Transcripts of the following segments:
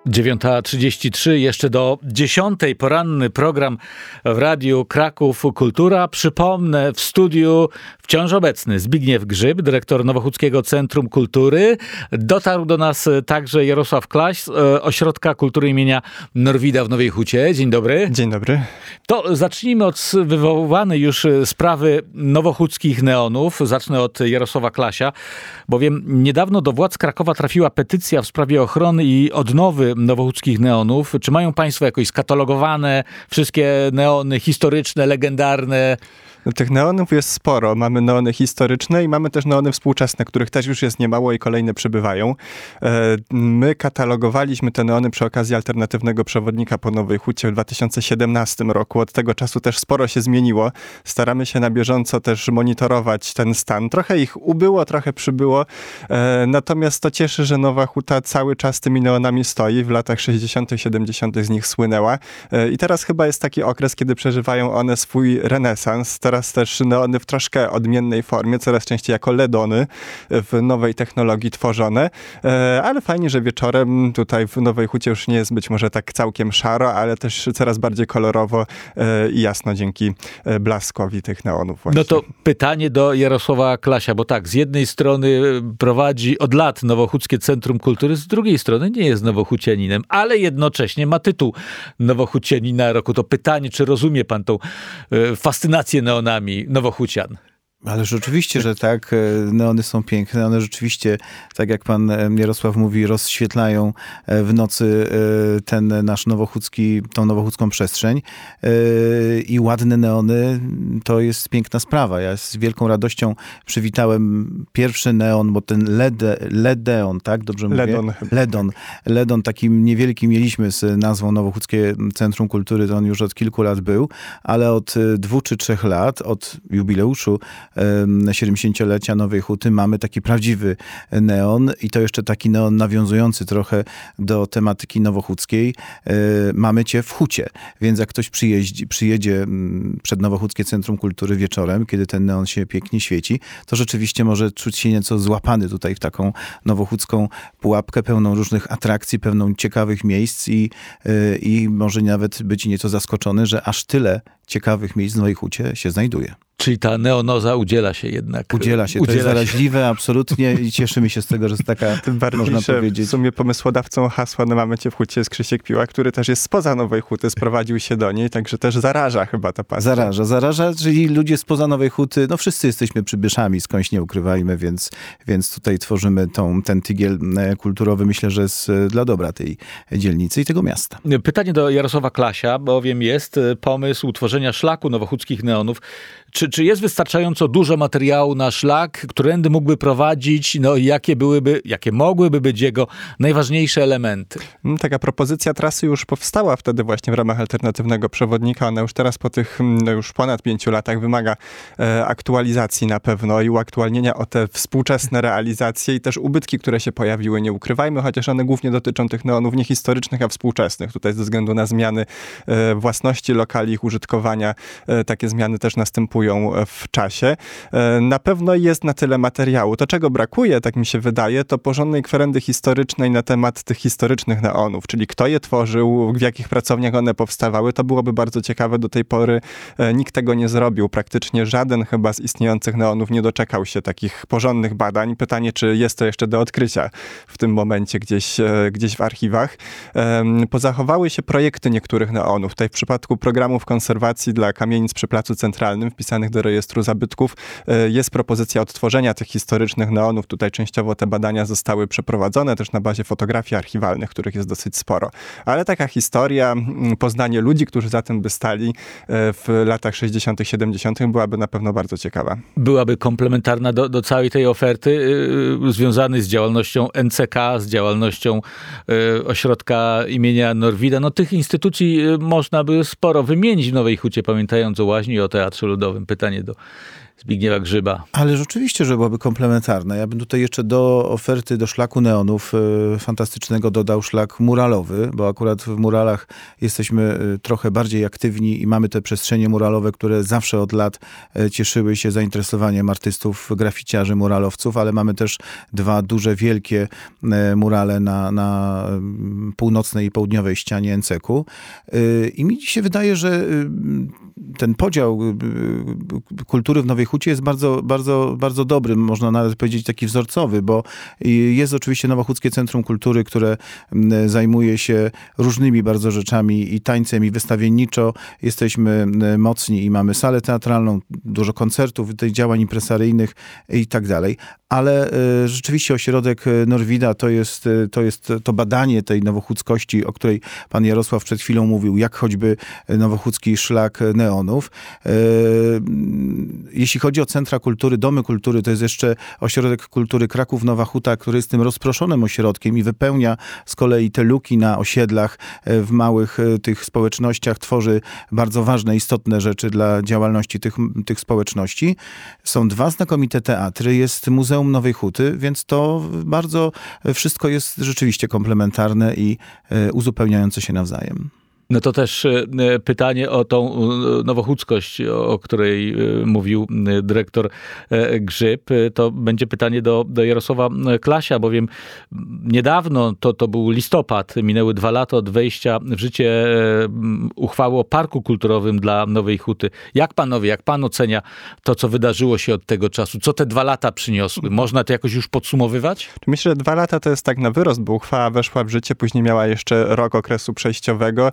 9:33, jeszcze do 10:00 poranny program w Radiu Kraków Kultura. Przypomnę, w studiu wciąż obecny Zbigniew Grzyb, dyrektor Nowochódzkiego Centrum Kultury. Dotarł do nas także Jarosław Klaś z Ośrodka Kultury imienia Norwida w Nowej Hucie. Dzień dobry. Dzień dobry. To zacznijmy od wywołanej już sprawy nowochódzkich neonów. Zacznę od Jarosława Klasia, bowiem niedawno do władz Krakowa trafiła petycja w sprawie ochrony i odnowy nowochódzkich neonów. Czy mają państwo jakoś skatalogowane wszystkie neony historyczne, legendarne? Tych neonów jest sporo. Mamy neony historyczne i mamy też neony współczesne, których też już jest niemało i kolejne przybywają. My katalogowaliśmy te neony przy okazji alternatywnego przewodnika po Nowej Hucie w 2017 roku. Od tego czasu też sporo się zmieniło. Staramy się na bieżąco też monitorować ten stan. Trochę ich ubyło, trochę przybyło. Natomiast to cieszy, że Nowa Huta cały czas tymi neonami stoi. W latach 60., 70. z nich słynęła. I teraz chyba jest taki okres, kiedy przeżywają one swój renesans. Teraz też neony w troszkę odmiennej formie, coraz częściej jako LEDony w nowej technologii tworzone. Ale fajnie, że wieczorem tutaj w Nowej Hucie już nie jest być może tak całkiem szaro, ale też coraz bardziej kolorowo i jasno dzięki blaskowi tych neonów właśnie. No to pytanie do Jarosława Klasia, bo tak, z jednej strony prowadzi od lat Nowochódzkie Centrum Kultury, z drugiej strony nie jest nowohucianinem, ale jednocześnie ma tytuł Nowohucianina Roku. To pytanie, czy rozumie pan tą fascynację neonami nowohucian? Ależ oczywiście, że tak. Neony są piękne. One rzeczywiście, tak jak pan Jarosław mówi, rozświetlają w nocy ten nasz tą nowochódzką przestrzeń. I ładne neony to jest piękna sprawa. Ja z wielką radością przywitałem pierwszy neon, bo ten Ledeon, tak? Dobrze mówię? Ledon, taki niewielki mieliśmy z nazwą Nowochódzkie Centrum Kultury, to on już od kilku lat był, ale od 2 czy 3 lat, od jubileuszu 70-lecia Nowej Huty mamy taki prawdziwy neon i to jeszcze taki neon nawiązujący trochę do tematyki nowochódzkiej. Mamy cię w Hucie, więc jak ktoś przyjedzie przed Nowochódzkie Centrum Kultury wieczorem, kiedy ten neon się pięknie świeci, to rzeczywiście może czuć się nieco złapany tutaj w taką nowochódzką pułapkę pełną różnych atrakcji, pełną ciekawych miejsc i może nawet być nieco zaskoczony, że aż tyle ciekawych miejsc w Nowej Hucie się znajduje. Czyli ta neonoza udziela się jednak. Udziela się. To jest zaraźliwe, absolutnie i cieszymy się z tego, że jest taka, tym bardziej, można powiedzieć. W sumie pomysłodawcą hasła "No mamy cię w Hucie" jest Krzysiek Piła, który też jest spoza Nowej Huty, sprowadził się do niej, także też zaraża chyba ta pasja. Zaraża, czyli ludzie spoza Nowej Huty, no wszyscy jesteśmy przybyszami, skądś nie ukrywajmy, więc tutaj tworzymy ten tygiel kulturowy, myślę, że jest dla dobra tej dzielnicy i tego miasta. Pytanie do Jarosława Klasia, bowiem jest pomysł utworzenia szlaku nowochódzkich neonów. Czy jest wystarczająco dużo materiału na szlak, którędy mógłby prowadzić, no jakie mogłyby być jego najważniejsze elementy? Taka propozycja trasy już powstała wtedy właśnie w ramach alternatywnego przewodnika. Ona już teraz po tych już ponad 5 latach wymaga aktualizacji na pewno i uaktualnienia o te współczesne realizacje i też ubytki, które się pojawiły, nie ukrywajmy, chociaż one głównie dotyczą tych neonów nie historycznych, a współczesnych. Tutaj ze względu na zmiany własności lokali, ich użytkowania, takie zmiany też następują w czasie. Na pewno jest na tyle materiału. To, czego brakuje, tak mi się wydaje, to porządnej kwerendy historycznej na temat tych historycznych neonów, czyli kto je tworzył, w jakich pracowniach one powstawały. To byłoby bardzo ciekawe. Do tej pory nikt tego nie zrobił. Praktycznie żaden chyba z istniejących neonów nie doczekał się takich porządnych badań. Pytanie, czy jest to jeszcze do odkrycia w tym momencie gdzieś w archiwach. Pozachowały się projekty niektórych neonów. Tutaj w przypadku programów konserwacji dla kamienic przy Placu Centralnym wpisanych do rejestru zabytków jest propozycja odtworzenia tych historycznych neonów. Tutaj częściowo te badania zostały przeprowadzone też na bazie fotografii archiwalnych, których jest dosyć sporo. Ale taka historia, poznanie ludzi, którzy za tym by stali w latach 60., 70. byłaby na pewno bardzo ciekawa. Byłaby komplementarna do całej tej oferty związanej z działalnością NCK, z działalnością Ośrodka imienia Norwida. No tych instytucji można by sporo wymienić w Nowej Hucie, pamiętając o Łaźni i o Teatrze Ludowym. Pytanie do Zbigniewa Grzyba. Ale rzeczywiście, że byłoby komplementarne. Ja bym tutaj jeszcze do oferty, do szlaku neonów fantastycznego dodał szlak muralowy, bo akurat w muralach jesteśmy trochę bardziej aktywni i mamy te przestrzenie muralowe, które zawsze od lat cieszyły się zainteresowaniem artystów, graficiarzy, muralowców, ale mamy też dwa duże, wielkie murale na północnej i południowej ścianie NCK-u. I mi się wydaje, że ten podział kultury w Nowej Hucie jest bardzo, bardzo, bardzo dobry, można nawet powiedzieć taki wzorcowy, bo jest oczywiście Nowochódzkie Centrum Kultury, które zajmuje się różnymi bardzo rzeczami i tańcem, i wystawienniczo jesteśmy mocni i mamy salę teatralną, dużo koncertów, tych działań impresaryjnych i tak dalej. Ale rzeczywiście ośrodek Norwida to jest to badanie tej nowochódzkości, o której pan Jarosław przed chwilą mówił, jak choćby nowochódzki szlak neonów. Jeśli chodzi o centra kultury, domy kultury, to jest jeszcze ośrodek kultury Kraków Nowa Huta, który jest tym rozproszonym ośrodkiem i wypełnia z kolei te luki na osiedlach, w małych tych społecznościach, tworzy bardzo ważne, istotne rzeczy dla działalności tych społeczności. Są dwa znakomite teatry, jest Muzeum Nowej Huty, więc to bardzo wszystko jest rzeczywiście komplementarne i uzupełniające się nawzajem. No to też pytanie o tą nowochódzkość, o której mówił dyrektor Grzyb. To będzie pytanie do Jarosława Klasia, bowiem niedawno, to był listopad, minęły 2 lata od wejścia w życie uchwały o Parku Kulturowym dla Nowej Huty. Jak pan ocenia to, co wydarzyło się od tego czasu? Co te 2 lata przyniosły? Można to jakoś już podsumowywać? Myślę, że 2 lata to jest tak na wyrost, bo uchwała weszła w życie, później miała jeszcze rok okresu przejściowego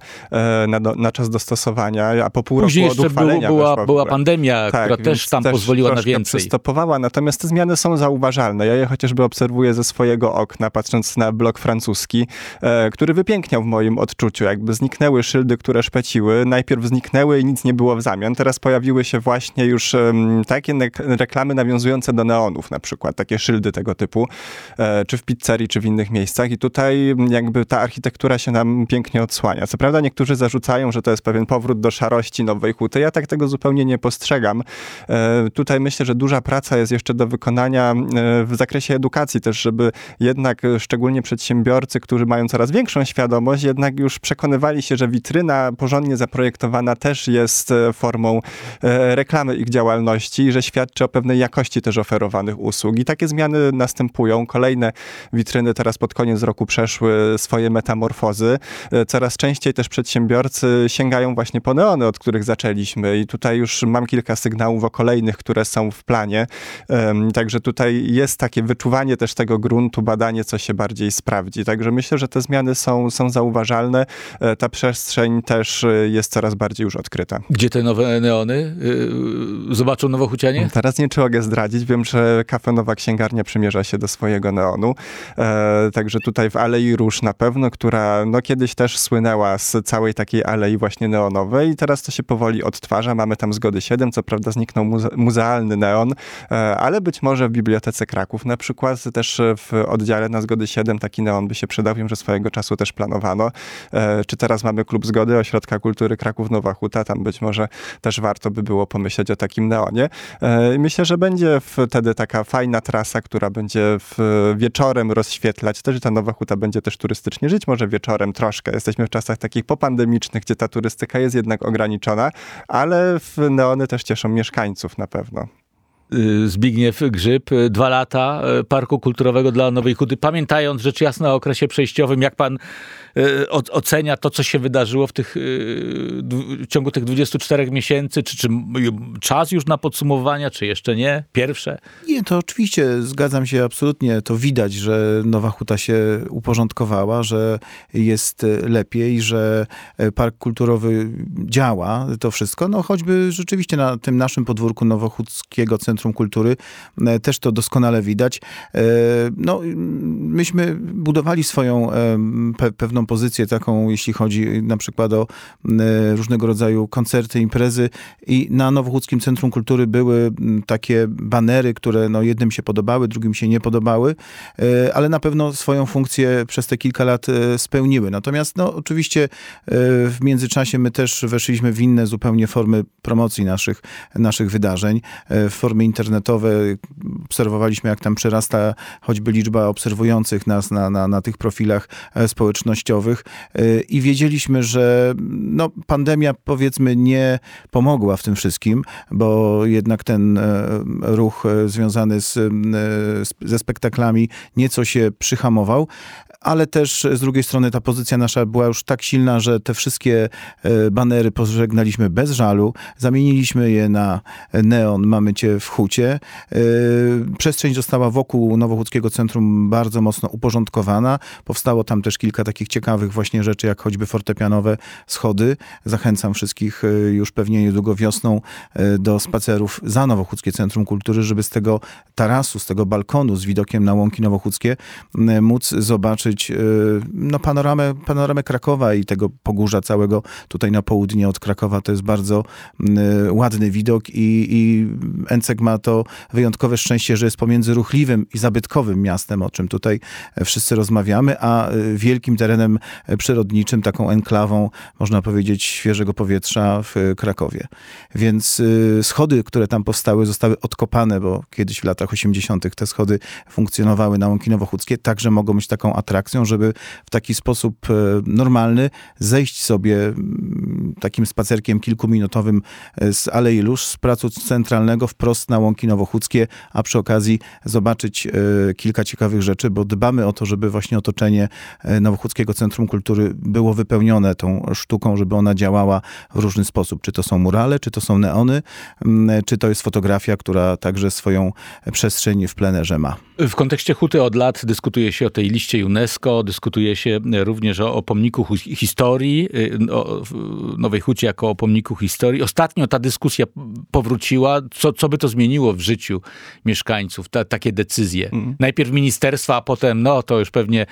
na czas dostosowania, a po pół później roku od uchwalenia była pandemia, tak, która też tam pozwoliła na więcej. Przystopowała, natomiast te zmiany są zauważalne. Ja je chociażby obserwuję ze swojego okna, patrząc na blok francuski, który wypiękniał w moim odczuciu. Jakby zniknęły szyldy, które szpeciły. Najpierw zniknęły i nic nie było w zamian. Teraz pojawiły się właśnie już takie reklamy nawiązujące do neonów na przykład. Takie szyldy tego typu, czy w pizzerii, czy w innych miejscach. I tutaj jakby ta architektura się nam pięknie odsłania. Co prawda niektórzy zarzucają, że to jest pewien powrót do szarości Nowej Huty. Ja tak tego zupełnie nie postrzegam. Tutaj myślę, że duża praca jest jeszcze do wykonania w zakresie edukacji też, żeby jednak szczególnie przedsiębiorcy, którzy mają coraz większą świadomość, jednak już przekonywali się, że witryna porządnie zaprojektowana też jest formą reklamy ich działalności i że świadczy o pewnej jakości też oferowanych usług. I takie zmiany następują. Kolejne witryny teraz pod koniec roku przeszły swoje metamorfozy. Coraz częściej też przedsiębiorcy sięgają właśnie po neony, od których zaczęliśmy i tutaj już mam kilka sygnałów o kolejnych, które są w planie. Także tutaj jest takie wyczuwanie też tego gruntu, badanie, co się bardziej sprawdzi. Także myślę, że te zmiany są zauważalne. Ta przestrzeń też jest coraz bardziej już odkryta. Gdzie te nowe neony zobaczą nowochucianie? Teraz nie mogę zdradzić. Wiem, że Kafe Nowa Księgarnia przymierza się do swojego neonu. Także tutaj w Alei Róż na pewno, która kiedyś też słynęła z całej takiej alei właśnie neonowej i teraz to się powoli odtwarza. Mamy tam Zgody 7, co prawda zniknął muzealny neon, ale być może w Bibliotece Kraków na przykład też w oddziale na Zgody 7 taki neon by się przydał. Wiem, że swojego czasu też planowano. Czy teraz mamy Klub Zgody Ośrodka Kultury Kraków Nowa Huta, tam być może też warto by było pomyśleć o takim neonie. Myślę, że będzie wtedy taka fajna trasa, która będzie wieczorem rozświetlać. Też ta Nowa Huta będzie też turystycznie żyć, może wieczorem troszkę. Jesteśmy w czasach takich popandemicznych, gdzie ta turystyka jest jednak ograniczona, ale neony też cieszą mieszkańców na pewno. Zbigniew Grzyb, 2 lata Parku Kulturowego dla Nowej Huty. Pamiętając rzecz jasna o okresie przejściowym, jak pan ocenia to, co się wydarzyło w ciągu tych 24 miesięcy? Czy czas już na podsumowania, czy jeszcze nie? Pierwsze? Nie, to oczywiście zgadzam się absolutnie. To widać, że Nowa Huta się uporządkowała, że jest lepiej, że Park Kulturowy działa, to wszystko. Choćby rzeczywiście na tym naszym podwórku Nowochódzkiego Centrum Centrum Kultury. Też to doskonale widać. No, myśmy budowali swoją pewną pozycję taką, jeśli chodzi na przykład o różnego rodzaju koncerty, imprezy i na Nowochódzkim Centrum Kultury były takie banery, które no, jednym się podobały, drugim się nie podobały, ale na pewno swoją funkcję przez te kilka lat spełniły. Natomiast no, oczywiście w międzyczasie my też weszliśmy w inne zupełnie formy promocji naszych wydarzeń. W formy internetowe obserwowaliśmy, jak tam przerasta choćby liczba obserwujących nas na tych profilach społecznościowych i wiedzieliśmy, że no, pandemia powiedzmy nie pomogła w tym wszystkim, bo jednak ten ruch związany ze spektaklami nieco się przyhamował, ale też z drugiej strony ta pozycja nasza była już tak silna, że te wszystkie banery pożegnaliśmy bez żalu, zamieniliśmy je na neon Mamy Cię w hucie. Przestrzeń została wokół Nowochódzkiego Centrum bardzo mocno uporządkowana. Powstało tam też kilka takich ciekawych właśnie rzeczy, jak choćby fortepianowe schody. Zachęcam wszystkich już pewnie niedługo wiosną do spacerów za Nowochódzkie Centrum Kultury, żeby z tego tarasu, z tego balkonu z widokiem na Łąki Nowochódzkie móc zobaczyć no, panoramę Krakowa i tego Pogórza całego tutaj na południe od Krakowa. To jest bardzo ładny widok i Encek ma to wyjątkowe szczęście, że jest pomiędzy ruchliwym i zabytkowym miastem, o czym tutaj wszyscy rozmawiamy, a wielkim terenem przyrodniczym, taką enklawą, można powiedzieć, świeżego powietrza w Krakowie. Więc schody, które tam powstały, zostały odkopane, bo kiedyś w latach 80. te schody funkcjonowały na Łąki Nowochódzkie, także mogą być taką atrakcją, żeby w taki sposób normalny zejść sobie takim spacerkiem kilkuminutowym z Alei Lóż, z Placu Centralnego wprost na Łąki Nowochódzkie, a przy okazji zobaczyć kilka ciekawych rzeczy, bo dbamy o to, żeby właśnie otoczenie Nowochódzkiego Centrum Kultury było wypełnione tą sztuką, żeby ona działała w różny sposób. Czy to są murale, czy to są neony, czy to jest fotografia, która także swoją przestrzeń w plenerze ma. W kontekście huty od lat dyskutuje się o tej liście UNESCO, dyskutuje się również o pomniku historii, o Nowej Hucie jako o pomniku historii. Ostatnio ta dyskusja powróciła. Co by to zmieniło w życiu mieszkańców, takie decyzje? Najpierw ministerstwa, a potem, no to już pewnie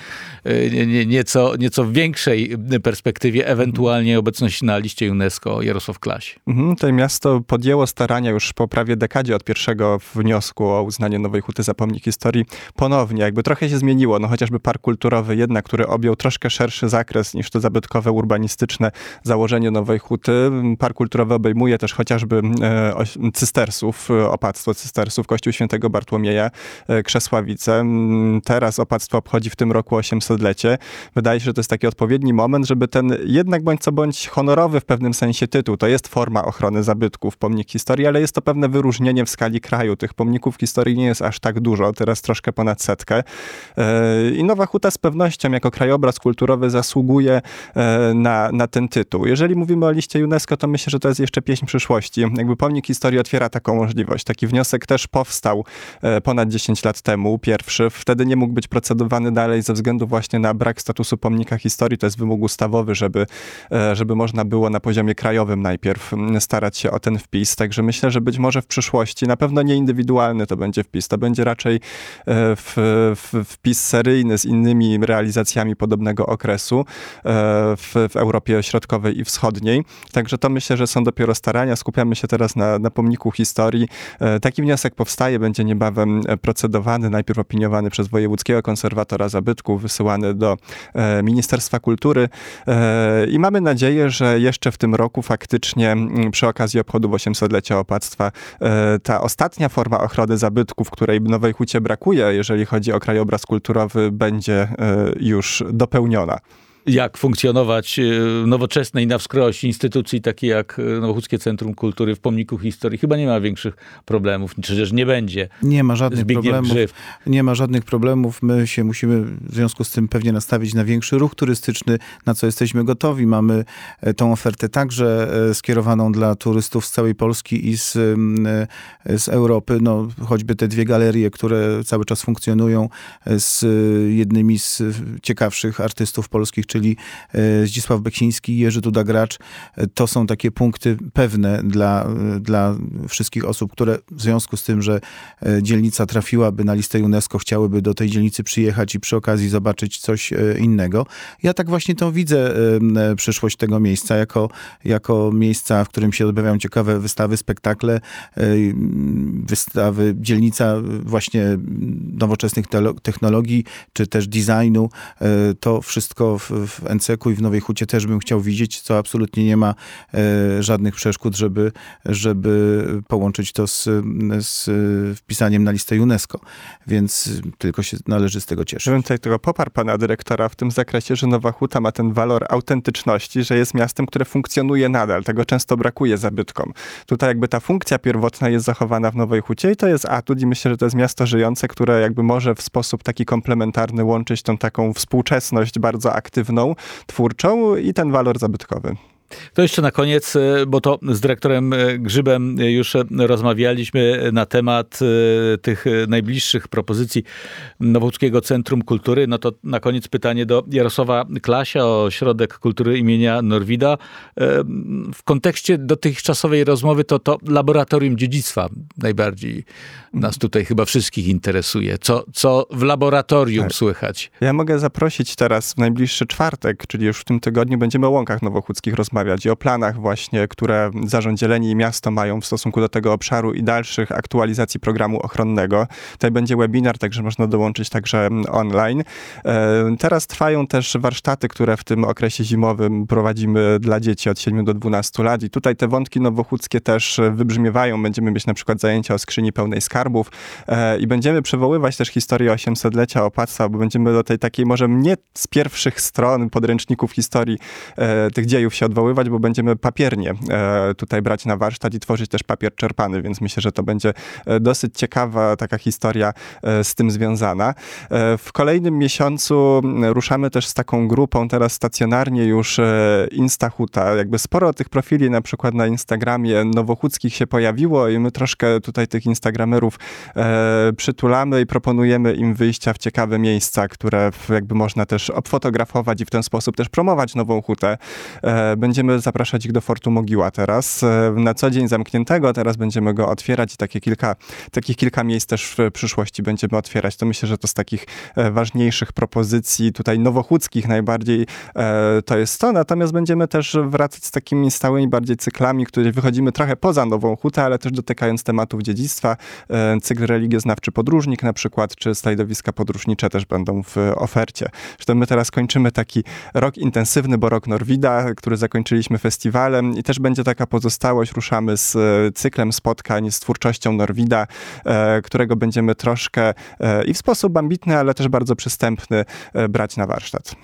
nieco w większej perspektywie, ewentualnie obecność na liście UNESCO Jarosław Klaś. To miasto podjęło starania już po prawie dekadzie od pierwszego wniosku o uznanie Nowej Huty za pomnik historii ponownie. Jakby trochę się zmieniło, no chociażby park kulturowy jednak, który objął troszkę szerszy zakres niż to zabytkowe, urbanistyczne założenie Nowej Huty. Park kulturowy obejmuje też chociażby cystersów, opactwo cystersów, Kościół Świętego Bartłomieja, Krzesławice. Teraz opactwo obchodzi w tym roku 800-lecie. Wydaje się, że to jest taki odpowiedni moment, żeby ten jednak bądź co bądź honorowy w pewnym sensie tytuł, to jest forma ochrony zabytków, pomnik historii, ale jest to pewne wyróżnienie w skali kraju. Tych pomników historii nie jest aż tak dużo, teraz troszkę ponad 100. I Nowa Huta z pewnością jako krajobraz kulturowy zasługuje na ten tytuł. Jeżeli mówimy o liście UNESCO, to myślę, że to jest jeszcze pieśń przyszłości. Jakby pomnik historii otwiera taką możliwość. Taki wniosek też powstał ponad 10 lat temu, pierwszy. Wtedy nie mógł być procedowany dalej ze względu właśnie na brak statusu pomnika historii. To jest wymóg ustawowy, żeby można było na poziomie krajowym najpierw starać się o ten wpis. Także myślę, że być może w przyszłości, na pewno nie indywidualny to będzie wpis, to będzie raczej wpis seryjny z innymi realizacjami podobnego okresu w Europie Środkowej i Wschodniej. Także to myślę, że są dopiero starania. Skupiamy się teraz na pomniku historii. Taki wniosek powstaje, będzie niebawem procedowany, najpierw opiniowany przez Wojewódzkiego Konserwatora Zabytków, wysyłany do Ministerstwa Kultury i mamy nadzieję, że jeszcze w tym roku faktycznie przy okazji obchodów 800-lecia opactwa ta ostatnia forma ochrony zabytków, której Nowej Hucie brakuje, jeżeli chodzi o krajobraz kulturowy, będzie już dopełniona. Jak funkcjonować nowoczesnej na wskroś instytucji takiej jak Nowochódzkie Centrum Kultury w pomniku historii. Chyba nie ma większych problemów, przecież nie będzie. Nie ma żadnych problemów. Nie ma żadnych problemów. My się musimy w związku z tym pewnie nastawić na większy ruch turystyczny, na co jesteśmy gotowi. Mamy tą ofertę także skierowaną dla turystów z całej Polski i z Europy. No, choćby te dwie galerie, które cały czas funkcjonują z jednymi z ciekawszych artystów polskich, czyli Zdzisław Beksiński, Jerzy Duda-Gracz. To są takie punkty pewne dla wszystkich osób, które w związku z tym, że dzielnica trafiłaby na listę UNESCO, chciałyby do tej dzielnicy przyjechać i przy okazji zobaczyć coś innego. Ja tak właśnie to widzę, przyszłość tego miejsca, jako miejsca, w którym się odbywają ciekawe wystawy, spektakle, wystawy, dzielnica właśnie nowoczesnych technologii, czy też designu. To wszystko w NCK-u i w Nowej Hucie też bym chciał widzieć, co absolutnie nie ma żadnych przeszkód, żeby połączyć to z wpisaniem na listę UNESCO. Więc tylko się należy z tego cieszyć. Ja bym tutaj tylko poparł pana dyrektora w tym zakresie, że Nowa Huta ma ten walor autentyczności, że jest miastem, które funkcjonuje nadal. Tego często brakuje zabytkom. Tutaj jakby ta funkcja pierwotna jest zachowana w Nowej Hucie i to jest atut i myślę, że to jest miasto żyjące, które jakby może w sposób taki komplementarny łączyć tą taką współczesność bardzo aktywną, twórczą i ten walor zabytkowy. To jeszcze na koniec, bo to z dyrektorem Grzybem już rozmawialiśmy na temat tych najbliższych propozycji Nowochódzkiego Centrum Kultury. No to na koniec pytanie do Jarosława Klasia o Ośrodek Kultury imienia Norwida. W kontekście dotychczasowej rozmowy to laboratorium dziedzictwa najbardziej nas tutaj chyba wszystkich interesuje. Co w laboratorium słychać? Ja mogę zaprosić teraz w najbliższy czwartek, czyli już w tym tygodniu będziemy o Łąkach Nowochódzkich rozmawiać i o planach właśnie, które Zarząd Zieleni i miasto mają w stosunku do tego obszaru i dalszych aktualizacji programu ochronnego. Tutaj będzie webinar, także można dołączyć także online. Teraz trwają też warsztaty, które w tym okresie zimowym prowadzimy dla dzieci od 7 do 12 lat i tutaj te wątki nowochódzkie też wybrzmiewają. Będziemy mieć na przykład zajęcia o skrzyni pełnej skarbów i będziemy przywoływać też historię 800-lecia opactwa, bo będziemy do tej takiej może nie z pierwszych stron podręczników historii tych dziejów się odwoływać, bo będziemy papiernie tutaj brać na warsztat i tworzyć też papier czerpany, więc myślę, że to będzie dosyć ciekawa taka historia z tym związana. W kolejnym miesiącu ruszamy też z taką grupą, teraz stacjonarnie już Instahuta. Jakby sporo tych profili na przykład na Instagramie nowochódzkich się pojawiło i my troszkę tutaj tych instagramerów przytulamy i proponujemy im wyjścia w ciekawe miejsca, które jakby można też obfotografować i w ten sposób też promować Nową Hutę. Będziemy zapraszać ich do Fortu Mogiła teraz. Na co dzień zamkniętego, teraz będziemy go otwierać i takich kilka miejsc też w przyszłości będziemy otwierać. To myślę, że to z takich ważniejszych propozycji tutaj nowochódzkich najbardziej to jest to. Natomiast będziemy też wracać z takimi stałymi bardziej cyklami, które wychodzimy trochę poza Nową Hutę, ale też dotykając tematów dziedzictwa. Cykl religioznawczy Podróżnik na przykład, czy slajdowiska podróżnicze też będą w ofercie. Zresztą my teraz kończymy taki rok intensywny, bo rok Norwida, który zakończyliśmy festiwalem i też będzie taka pozostałość. Ruszamy z cyklem spotkań z twórczością Norwida, którego będziemy troszkę i w sposób ambitny, ale też bardzo przystępny brać na warsztat.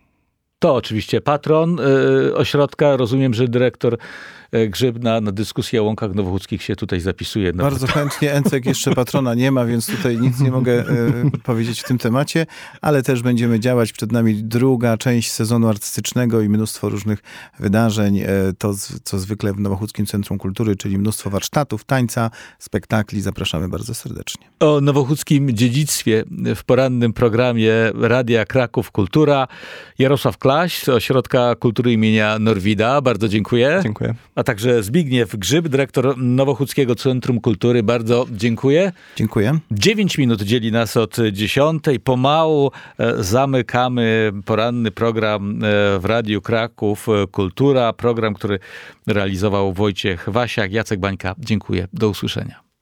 To oczywiście patron ośrodka. Rozumiem, że dyrektor Grzyb na dyskusję o Łąkach Nowochódzkich się tutaj zapisuje. Bardzo chętnie. NCK jeszcze patrona nie ma, więc tutaj nic nie mogę powiedzieć w tym temacie, ale też będziemy działać. Przed nami druga część sezonu artystycznego i mnóstwo różnych wydarzeń. To, co zwykle w Nowochódzkim Centrum Kultury, czyli mnóstwo warsztatów, tańca, spektakli. Zapraszamy bardzo serdecznie. O nowochódzkim dziedzictwie w porannym programie Radia Kraków Kultura. Jarosław Klaś z Ośrodka Kultury imienia Norwida. Bardzo dziękuję. Dziękuję. A także Zbigniew Grzyb, dyrektor Nowochódzkiego Centrum Kultury. Bardzo dziękuję. Dziękuję. 9 minut dzieli nas od 10. Pomału zamykamy poranny program w Radiu Kraków Kultura. Program, który realizował Wojciech Wasiak, Jacek Bańka. Dziękuję. Do usłyszenia.